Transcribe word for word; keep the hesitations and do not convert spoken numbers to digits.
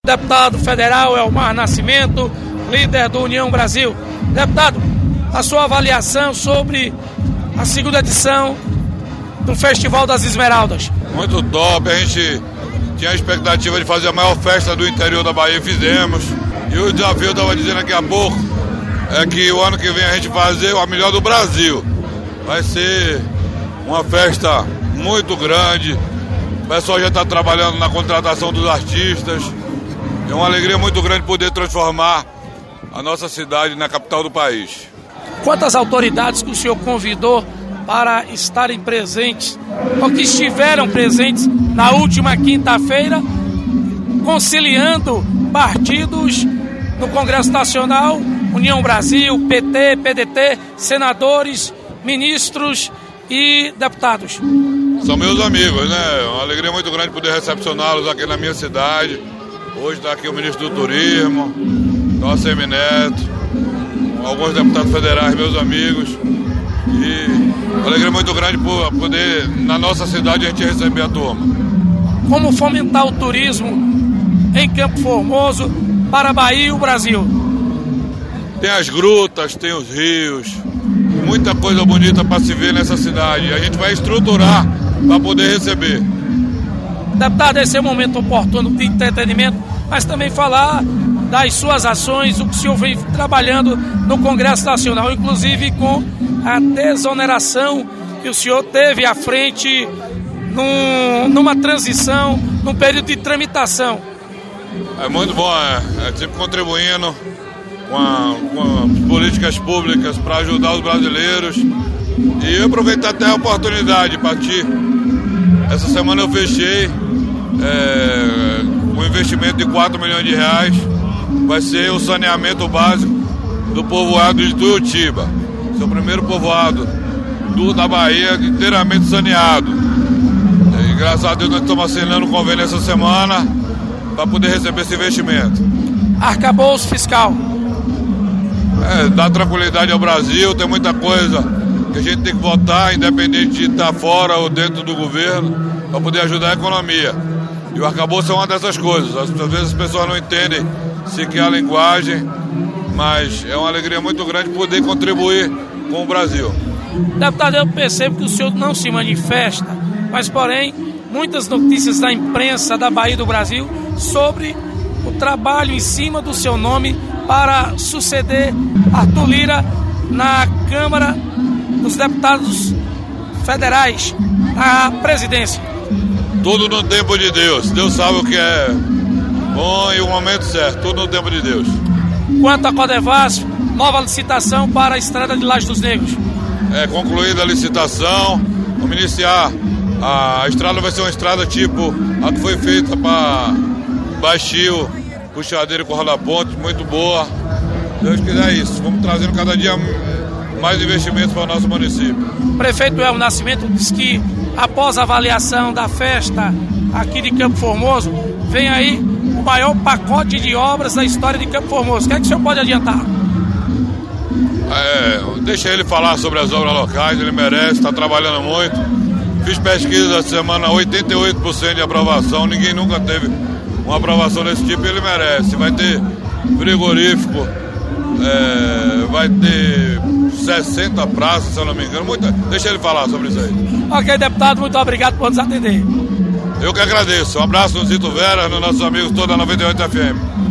Deputado federal Elmar Nascimento, líder do União Brasil. Deputado, a sua avaliação sobre a segunda edição do Festival das Esmeraldas. Muito top, a gente tinha a expectativa de fazer a maior festa do interior da Bahia, fizemos. E o desafio, eu estava dizendo aqui há pouco, é que o ano que vem a gente fazer a melhor do Brasil. Vai ser uma festa muito grande, o pessoal já está trabalhando na contratação dos artistas. É uma alegria muito grande poder transformar a nossa cidade na capital do país. Quantas autoridades que o senhor convidou para estarem presentes, ou que estiveram presentes na última quinta-feira, conciliando partidos no Congresso Nacional, União Brasil, P T, P D T, senadores, ministros e deputados? São meus amigos, né? É uma alegria muito grande poder recepcioná-los aqui na minha cidade. Hoje está aqui o ministro do Turismo, nosso Semineto, alguns deputados federais, meus amigos. E uma alegria muito grande por poder, na nossa cidade, a gente receber a turma. Como fomentar o turismo em Campo Formoso para a Bahia e o Brasil? Tem as grutas, tem os rios, muita coisa bonita para se ver nessa cidade. A gente vai estruturar para poder receber. Deputado, esse é um momento oportuno de entretenimento, mas também falar das suas ações, o que o senhor vem trabalhando no Congresso Nacional, inclusive com a desoneração que o senhor teve à frente num, numa transição, num período de tramitação. É muito bom, é, é sempre contribuindo com, a, com as políticas públicas para ajudar os brasileiros. E eu aproveitar até a oportunidade para ti. Essa semana eu fechei é, um investimento de quatro milhões de reais. Vai ser o saneamento básico do povoado de Tuiutiba. Esse é o primeiro povoado do, da Bahia inteiramente saneado. E, graças a Deus nós estamos assinando um convênio essa semana para poder receber esse investimento. Arcabouço fiscal. É, dá tranquilidade ao Brasil, tem muita coisa que a gente tem que votar, independente de estar fora ou dentro do governo, para poder ajudar a economia. E o arcabouço é uma dessas coisas. Às vezes as pessoas não entendem sequer a linguagem, mas é uma alegria muito grande poder contribuir com o Brasil. Deputado, eu percebo que o senhor não se manifesta, mas porém, muitas notícias da imprensa da Bahia e do Brasil sobre o trabalho em cima do seu nome para suceder Arthur Lira na Câmara dos Deputados Federais, na presidência. Tudo no tempo de Deus. Deus sabe o que é bom e o momento certo. Tudo no tempo de Deus. Quanto a Codevasf, nova licitação para a estrada de Laje dos Negros. É concluída a licitação. Vamos iniciar. A estrada vai ser uma estrada tipo a que foi feita para Baixio, Puxadeiro e Corral da Ponte. Muito boa. Deus quiser isso. Vamos trazendo cada dia mais investimentos para o nosso município. O prefeito Elmar Nascimento diz que após a avaliação da festa aqui de Campo Formoso, vem aí o maior pacote de obras da história de Campo Formoso. O que é que o senhor pode adiantar? É, deixa ele falar sobre as obras locais, ele merece, está trabalhando muito. Fiz pesquisa essa semana, oitenta e oito por cento de aprovação, ninguém nunca teve uma aprovação desse tipo e ele merece. Vai ter frigorífico, é, vai ter sessenta praças, se eu não me engano. Muita... Deixa ele falar sobre isso aí. Ok, deputado, muito obrigado por nos atender. Eu que agradeço. Um abraço no Zito Vera, nos nossos amigos toda noventa e oito F M.